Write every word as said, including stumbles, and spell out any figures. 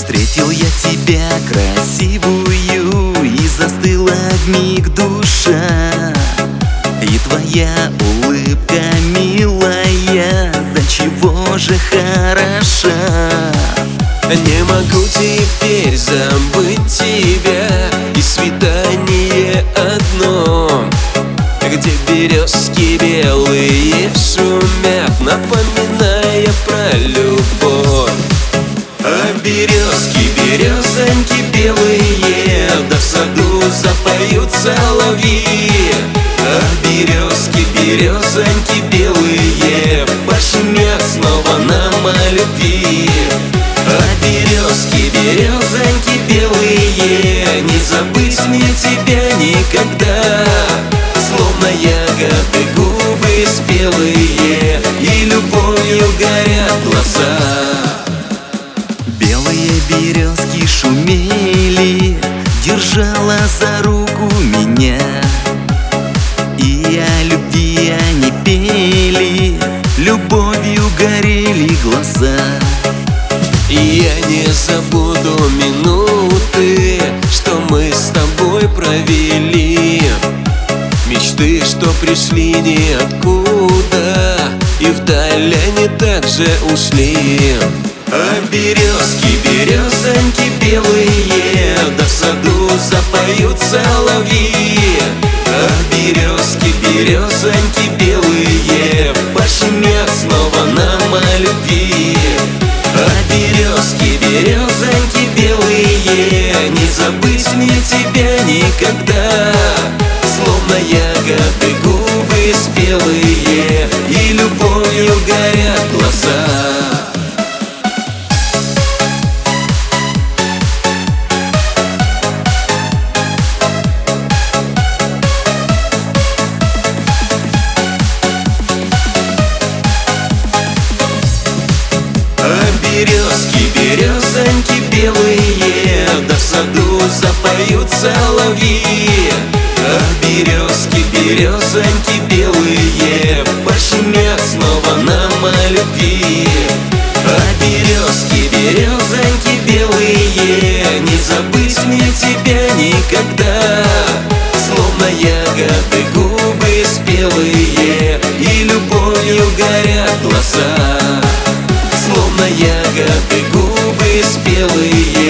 Встретил я тебя красивую, и застыла вмиг душа. И твоя улыбка милая, до чего же хороша. Не могу теперь забыть тебя, и свидание одно, где березки белые шумят, напоминая про любовь. А березки, березоньки белые, да в саду запоют соловьи. А березки, березоньки белые, пошумят снова нам о любви. А березки, березоньки белые, не забыть мне тебя никогда. Словно ягоды губы спелые, и любовью горят глаза. Белые березки шумели, держала за руку меня, и о любви они пели, любовью горели глаза. И я не забуду минуты, что мы с тобой провели, мечты, что пришли ниоткуда, и вдаль они также ушли. А березки, березоньки белые, да в саду запоют соловьи. А березки, березоньки белые, пошумят снова нам о любви. А березки, березоньки белые, не забыть мне тебя никогда. Словно ягоды губы спелые, и любовью горят глаза. Березки, березоньки белые, да в саду запоют соловьи. А березки, березоньки белые, пошумят снова нам о любви. А березки, березоньки белые, не забыть мне тебя никогда. Словно ягоды губы спелые, и любовью горят глаза. Словно ягоды губы спелые,